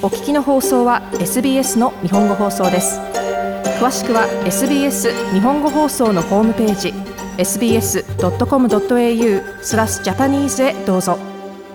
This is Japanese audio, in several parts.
お聞きの放送は SBS の日本語放送です。詳しくは SBS 日本語放送のホームページ sbs.com.au/japanese へどうぞ。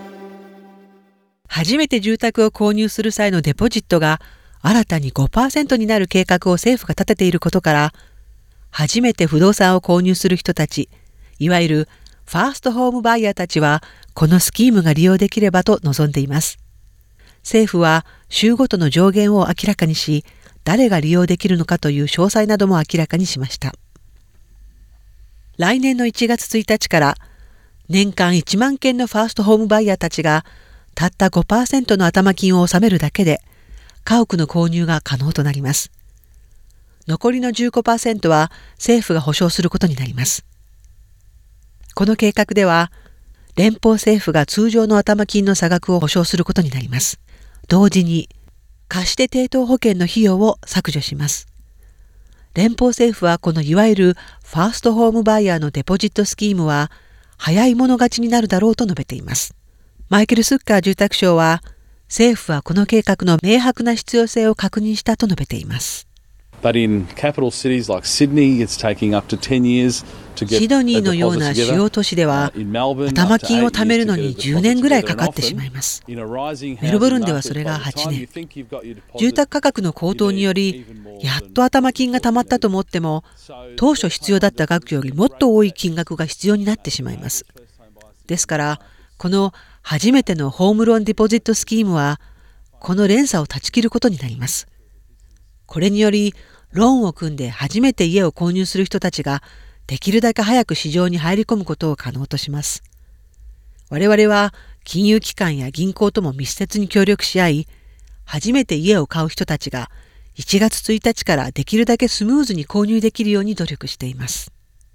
初めて住宅を購入する際のデポジットが新たに 5% になる計画を政府が立てていることから、初めて不動産を購入する人たち、いわゆるファーストホームバイヤーたちはこのスキームが利用できればと望んでいます。政府は州ごとの上限を明らかにし、誰が利用できるのかという詳細なども明らかにしました。来年の1月1日から年間1万件のファーストホームバイヤーたちがたった 5% の頭金を納めるだけで家屋の購入が可能となります。残りの 15% は政府が保証することになります。この計画では連邦政府が通常の頭金の差額を保証することになります。同時に貸して抵当保険の費用を削除します。連邦政府はこのいわゆるファーストホームバイヤーのデポジットスキームは早い者勝ちになるだろうと述べています。マイケル・スッカー住宅相は、政府はこの計画の明白な必要性を確認したと述べています。 シドニーのような主要都市では頭金を貯めるのに10年ぐらいかかってしまいます。メルボルンではそれが8年。住宅価格の高騰によりやっと頭金が貯まったと思っても、当初必要だった額よりもっと多い金額が必要になってしまいます。ですからこの初めてのホームローンデポジットスキームはこの連鎖を断ち切ることになります。これによりローンを組んで初めて家を購入する人たちができるだけ早く市場に入り込むことを可能とします。我々は金融機関や銀行とも密接に協力し合い、初めて家を買う人たちが1月1日からできるだけスムーズに購入できるように努力しています。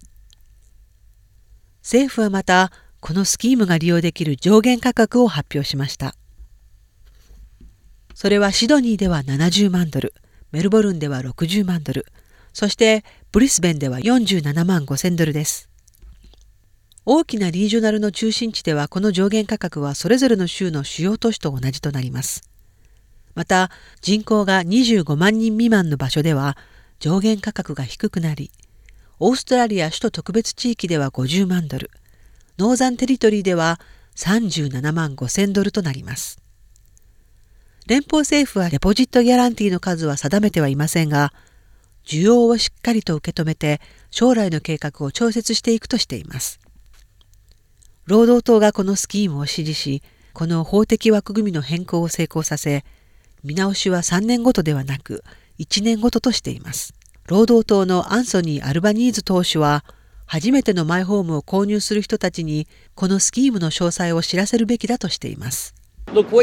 政府はまたこのスキームが利用できる上限価格を発表しました。それはシドニーでは70万ドル、メルボルンでは60万ドル、そしてブリスベンでは47万5000ドルです。大きなリージョナルの中心地ではこの上限価格はそれぞれの州の主要都市と同じとなります。また人口が25万人未満の場所では上限価格が低くなり、オーストラリア首都特別地域では50万ドル、ノーザンテリトリーでは37万5000ドルとなります。連邦政府はデポジットギャランティーの数は定めてはいませんが、需要をしっかりと受け止めて将来の計画を調節していくとしています。労働党がこのスキームを支持し、この法的枠組みの変更を成功させ、見直しは3年ごとではなく1年ごととしています。労働党のアンソニー・アルバニーズ党首は、初めてのマイホームを購入する人たちにこのスキームの詳細を知らせるべきだとしています。このスキ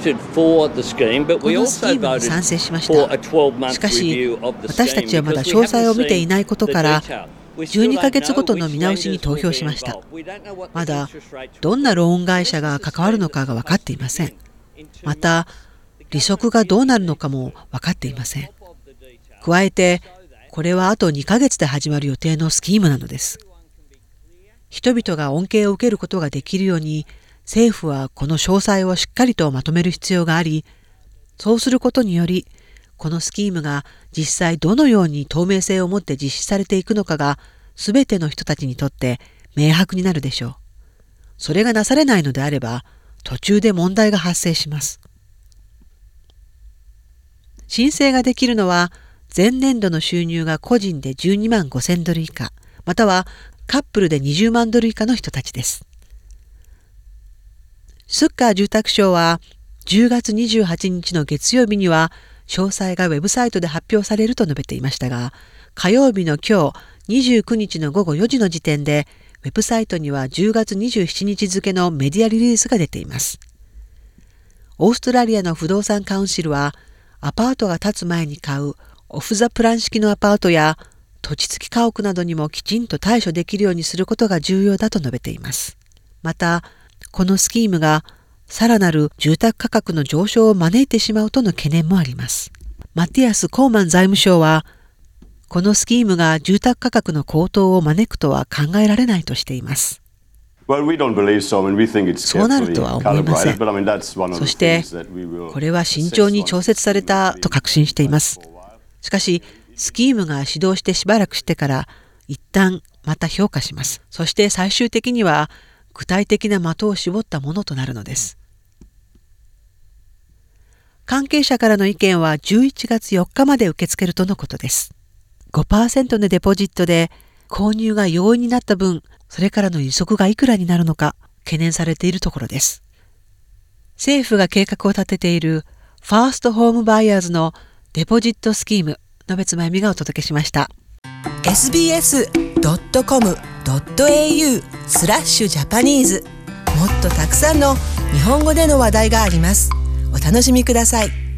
ームに賛成しました。しかし、私たちはまだ詳細を見ていないことから、12ヶ月ごとの見直しに投票しました。まだどんなローン会社が関わるのかが分かっていません。また、利息がどうなるのかも分かっていません。加えて、これはあと2ヶ月で始まる予定のスキームなのです。人々が恩恵を受けることができるように、政府はこの詳細をしっかりとまとめる必要があり、そうすることにより、このスキームが実際どのように透明性を持って実施されていくのかが、すべての人たちにとって明白になるでしょう。それがなされないのであれば、途中で問題が発生します。申請ができるのは、前年度の収入が個人で12万5000ドル以下、またはカップルで20万ドル以下の人たちです。スッカー住宅省は10月28日の月曜日には詳細がウェブサイトで発表されると述べていましたが、火曜日の今日29日の午後4時の時点でウェブサイトには10月27日付のメディアリリースが出ています。オーストラリアの不動産カウンシルは、アパートが建つ前に買うオフ・ザ・プラン式のアパートや土地付き家屋などにもきちんと対処できるようにすることが重要だと述べています。また、このスキームがさらなる住宅価格の上昇を招いてしまうとの懸念もあります。マティアス・コーマン財務相は、このスキームが住宅価格の高騰を招くとは考えられないとしています。 そうなるとは思いません。そしてこれは慎重に調節されたと確信しています。しかしスキームが始動してしばらくしてから一旦また評価します。そして最終的には具体的な的を絞ったものとなるのです。関係者からの意見は11月4日まで受け付けるとのことです。5% のデポジットで購入が容易になった分、それからの利息がいくらになるのか懸念されているところです。政府が計画を立てているファーストホームバイヤーズのデポジットスキーム、野別真由美がお届けしました。 sbs.com.au/Japanese もっとたくさんの日本語での話題があります。お楽しみください。